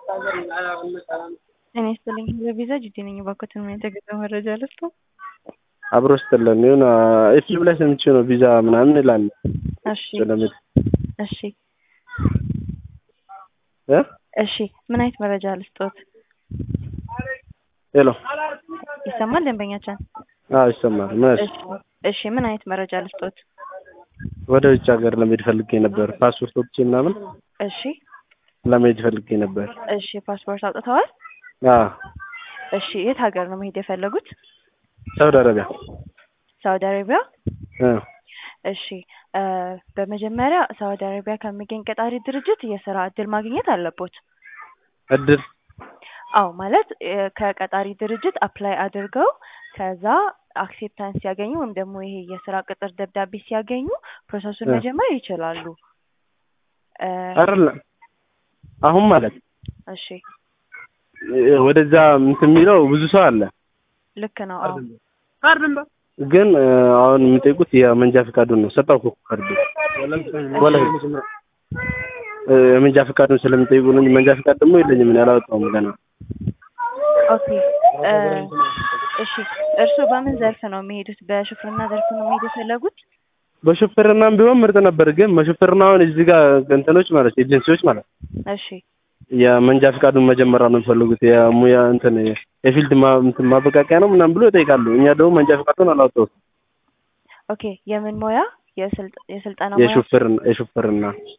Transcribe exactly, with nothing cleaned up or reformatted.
ጤና ይስጥልኝ ለቪዛ ጂጂ ነኝ። እባክዎትን ምን የተገዛ መረጃ ልስጥ? አብሮ ስትለን የሆነ ኤፍኤም ላይ ሰምቼ ነው ቪዛ ምናምን ይላል። እሺ ስለምን እሺ እ እሺ ምን አይነት መረጃ ልስጥዎት? ሄሎ ይሰማል ደንበኛችን? አዎ ይሰማል። ምን እሺ እሺ ምን አይነት መረጃ ልስጥዎት? ወደ ውጭ ሀገር ለመሄድ ፈልጌ ነበር። ፓስፖርት ወጥቼ ምናምን እሺ ለመሄድ ፈልጌ ነበር። እሺ ፓስፖርት አውጥተዋል? አዎ እሺ የት ሀገር ነው መሄድ የፈለጉት? ሳውዲ አረቢያ። ሳውዲ አረቢያ? እ እሺ በመጀመሪያ ሳውዲ አረቢያ ከሚገኝ ቀጣሪ ድርጅት የስራ እድል ማግኘት አለቦት። እድል? አዎ ማለት ከቀጣሪ ድርጅት አፕላይ አድርገው ከዛ አክሴፕታንስ ሲያገኙ ወይም ደግሞ ይሄ የስራ ቅጥር ደብዳቤ ሲያገኙ ፕሮሰሱን መጀመር ይችላሉ። አይደለም አሁን ማለት እሺ ወደዛ እንትን የሚለው ብዙ ሰው አለ። ልክ ነው። አዎ ግን አሁን የሚጠይቁት የመንጃ ፈቃዱን ነው። ሰጣው እኮ ካርዱ ወላ የመንጃ ፈቃዱን ስለሚጠይቁ ነው። መንጃ ፈቃድ ደግሞ የለኝም እኔ አላወጣሁም ገና። ኦኬ እሺ እርስዎ በምን ዘርፍ ነው የሚሄዱት? በሹፍርና ዘርፍ ነው መሄድ የፈለጉት? በሹፍርናም ቢሆን ምርጥ ነበር። ግን በሹፍርናውን እዚህ ጋር እንትኖች ማለት ኤጀንሲዎች ማለት እሺ የመንጃ ፈቃዱን መጀመሪያ ነው የሚፈልጉት። የሙያ እንትን የፊልድ እንትን ማበቃቂያ ነው ምናምን ብሎ ይጠይቃሉ። እኛ ደግሞ መንጃ ፈቃዱን አላወጣሁትም። ኦኬ የምን ሙያ? የስልጠና ሙያ? የሹፍርና የሹፍርና